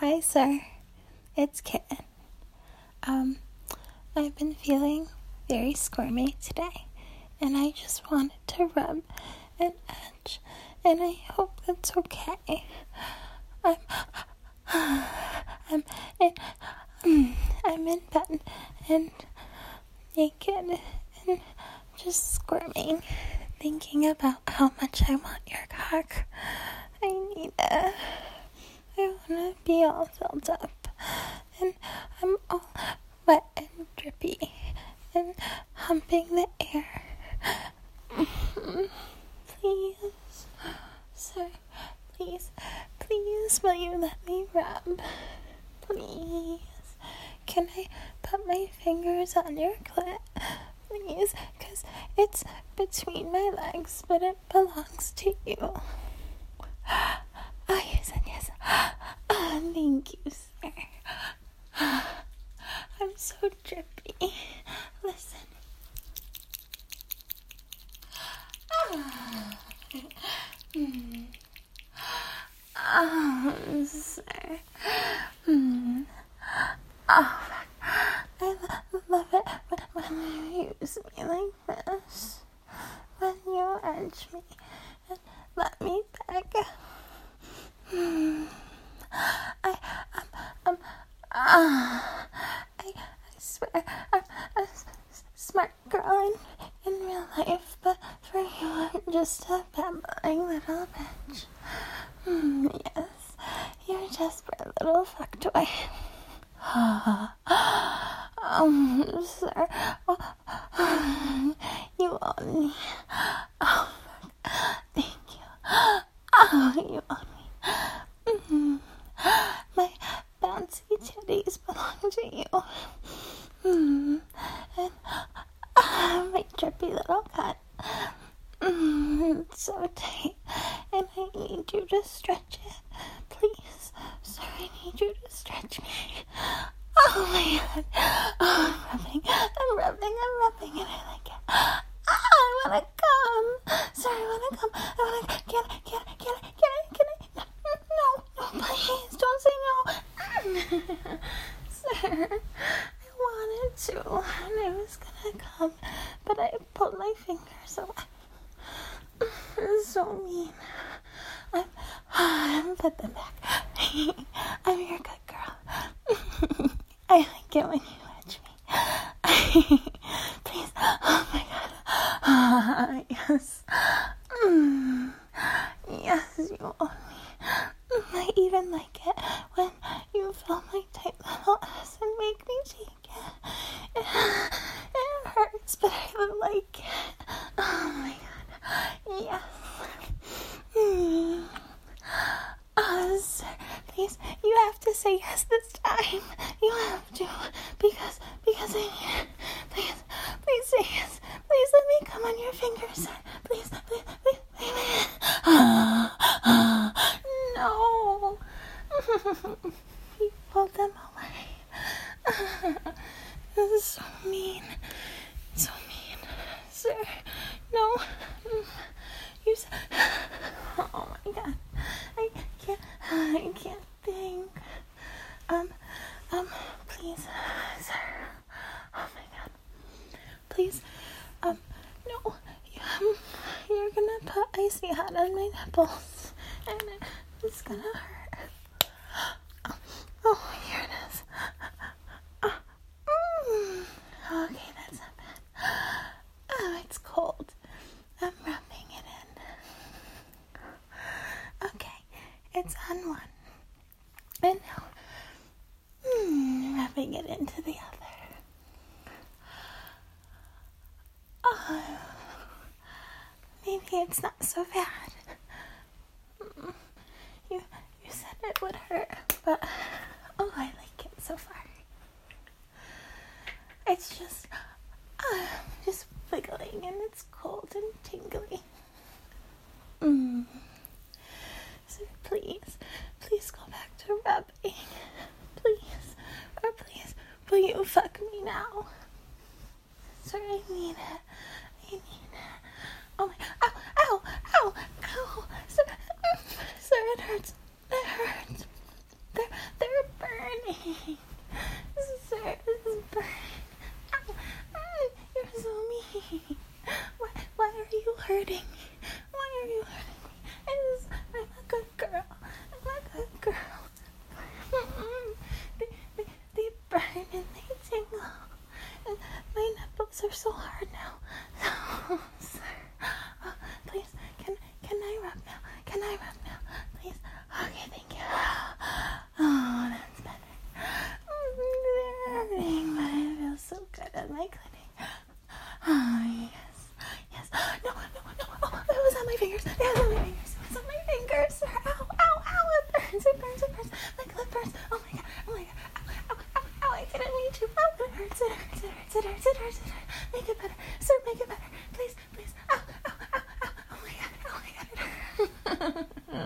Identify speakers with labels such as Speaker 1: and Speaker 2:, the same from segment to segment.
Speaker 1: Hi, sir. It's Kitten. I've been feeling very squirmy today, and I just wanted to rub and edge, and I hope that's okay. I'm in bed and naked and just squirming, thinking about how much I want your cock. I want to be all filled up, and I'm all wet and drippy and humping the air. Please, sir, please, will you let me rub? Please, can I put my fingers on your clit? Please, 'cause it's between my legs, but it belongs to you. Oh, yes, and yes. Thank you, sir. I'm so drippy. Listen. Sir. I love it when you use me like this. When you edge me and let me beg. I swear I'm a smart girl in real life, but for you I'm just a babbling little bitch. Yes, you're a desperate little fucktoy. Sir, you own me. Oh, thank you. You own me. My bouncy titties belong to you. And my drippy little gut. It's so tight, and I need you to stretch it. Please, sir, I need you to stretch me. Oh my god. Oh, I'm rubbing, and I like it. I wanna come. Sir, I wanna come. Can I? No, please, don't say no. Sir, I wanted to, and I was gonna come, but I pulled my fingers away. It's so mean. Put them back. I'm your good girl. I like it when you edge me. Please. Oh my god. Yes. Yes, you own me. I even like it when you fill my tight little ass and make me take it. It hurts, but I like it. Oh my god. Yes. Sir, please, you have to say yes this time. You have to, because I need it. Please say yes. Please let me come on your fingers, sir. Please. No. You pulled them away. This is so mean. So mean. Sir, no. You said... Oh my god. I can't think. Please, sir. Oh my god. Please, no. You're gonna put icy hot on my nipples, and it's gonna hurt. Oh, here it is. Okay, that's not bad. Oh, it's cold. I'm rubbing it in. Okay, it's on one. And now, rubbing it into the other. Oh, maybe it's not so bad. You said it would hurt, but I like it so far. It's just wiggling, and it's cold and tingly. So please go back to rubbing. Please, will you fuck me now? Sir, I need it. Oh my, ow. Sir, it hurts. There are burning. Sir, this is burning. You're so mean. Why are you hurting me? Why are you hurting me? I'm a good girl. I'm a good girl. They burn and they tingle. And my nipples are so hard now. Sir, please, can I rub now? Can I rub now? Please. Okay, thank you. Oh, that's better. They're hurting, but I feel so good at my clinic. Oh, yes. No. Oh, it was on my fingers. It was on my fingers, sir. Ow. It burns. My clip burns. Oh my god. Ow. I didn't mean to. Oh, it hurts. Make it better. Sir, make it better. Please. Ow. Oh my god.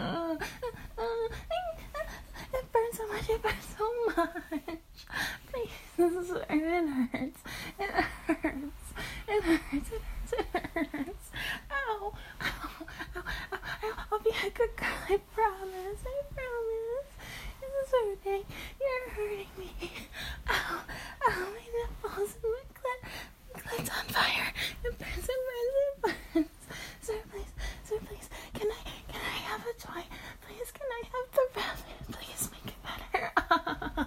Speaker 1: It burns so much. Please, sir, it hurts. Ow. I'll be a good girl. I promise. This is hurting. You're hurting me. Ow, my nipples and my clit's on fire. It burns. Sir, please. Can I have a toy? Please, can I have the rabbit? Please make it better.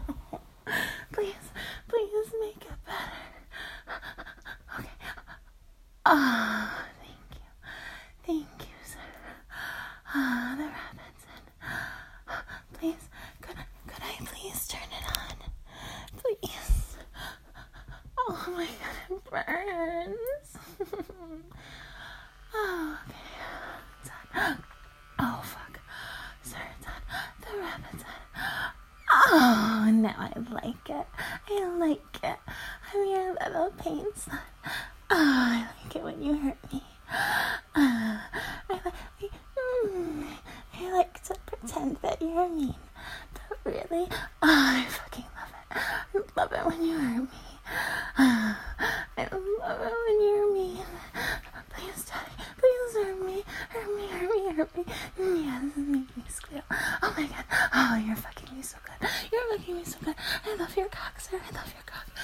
Speaker 1: Please make it better. Okay. Thank you, sir. The rabbit's in. Please, could I please turn it on? Please. Oh my god, it burns. Oh, okay. It's on. Oh, fuck. Sir, it's on. The rabbit's on. Oh, now I like it. I'm your little pain son. Oh, I like it when you hurt me. I like to pretend that you're mean. But really, I fucking love it. I love it when you hurt me. I love it when you're mean. Please, Daddy. Please hurt me. Yes, make me squeal. Oh my god. Oh, you're fucking me so good. I love your cock, sir. I love your cock.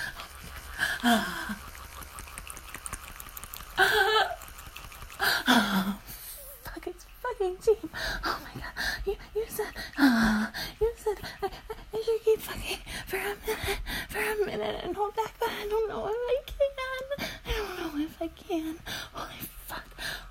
Speaker 1: Oh, fuck, it's fucking cheap. Oh my god. You said I should keep fucking for a minute and hold back, but I don't know if I can. Holy fuck.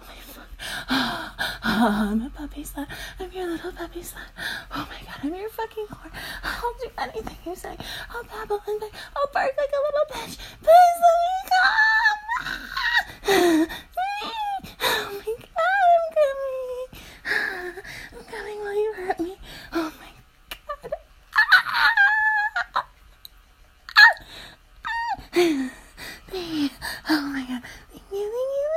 Speaker 1: I'm a puppy slut. I'm your little puppy slut. Oh my god, I'm your fucking whore. I'll do anything you say. I'll babble and beg. I'll bark like a little bitch. Please let me come. Oh my god, I'm coming while you hurt me. Oh my god. Oh my god. Thank you.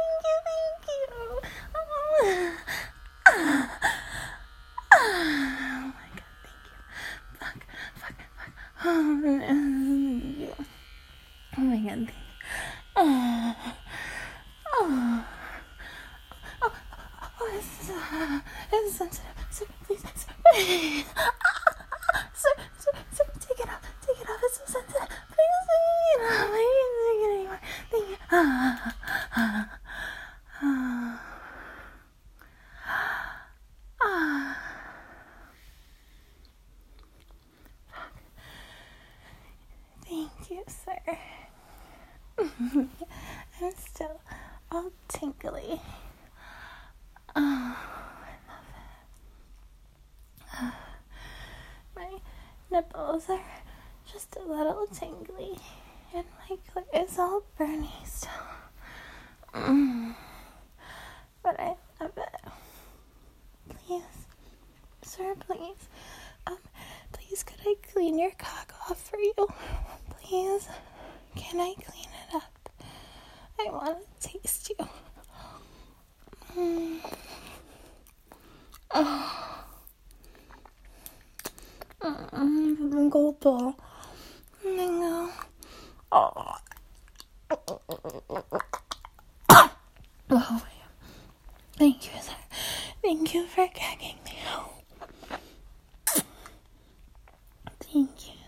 Speaker 1: Oh my god, thank you. Fuck. Oh my god, thank you. This is sensitive. Sir, please. Sir, take it off. It's so sensitive. Please, I can't take it anymore. Thank you. Thank you, sir. I'm still all tingly. Oh, I love it. My nipples are just a little tingly, and my clit is all burny still. But I love it. Please, sir, please. Please, could I clean your cock off for you? Please, can I clean it up? I want to taste you. Go ball. Oh. Oh, thank you, sir. Thank you for gagging me. Thank you.